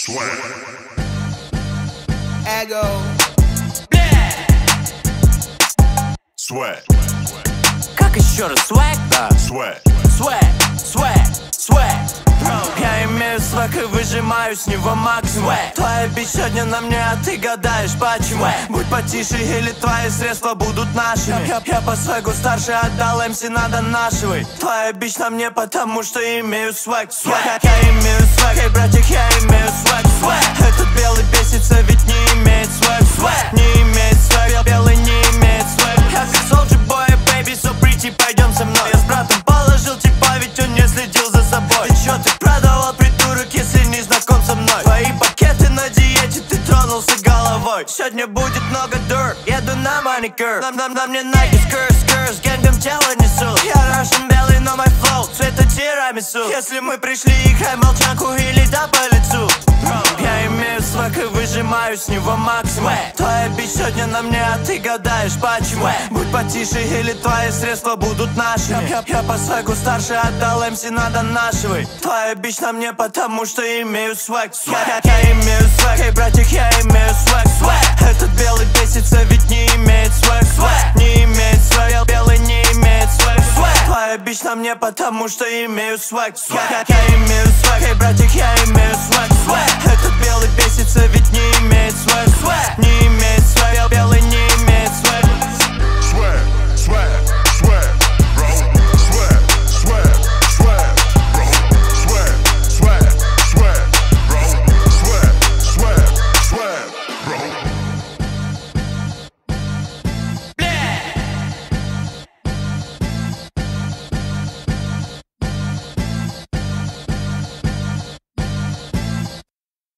Swag. Ego. Swag. Как еще раз? Swag? Да. Swag. Swag. Я имею свэг и выжимаю с него максимум. Твоя бич сегодня на мне, а ты гадаешь почему. Будь потише или твои средства будут нашими. Я по свэгу старше, отдал МС, надо нашивай. Твоя бич на мне, потому что имею свэг. Я имею свэг, эй, братик, я имею свэг. Этот белый бесится, ведь не имеет свэг. Не имеет свэг, белый не имеет свэг. Я как Soulja Boy, baby, so pretty, пойдем со мной. Я с братом положил типа, ведь он не следил за собой. Ты чё, ты продавал, придурок, если не знаком со мной? Твои пакеты на диете, ты тронулся головой. Сегодня будет много dirt, еду на маникюр. На мне Nike скр, с гэнгом тело несу. Я Russian белый, но мой flow цвета тирамису. Если мы пришли, играй молчанку или да по лицу. Я имею свэг и выжимаю с него максимум. Твоя бич сегодня на мне, а ты гадаешь почему. Будь потише или твои средства будут нашими. Я по свэгу старше, отдал МС, надо нашивай. Твоя бич на мне, потому что имею свэг. Я имею свэг, эй, братик, я имею свэг. Этот белый бесится, ведь не имеет свэг. Не имеет свэг, белый не имеет свэг. Твоя бич на мне, потому что имею свэг. Я имею свэг, эй, братик, я имею свэг.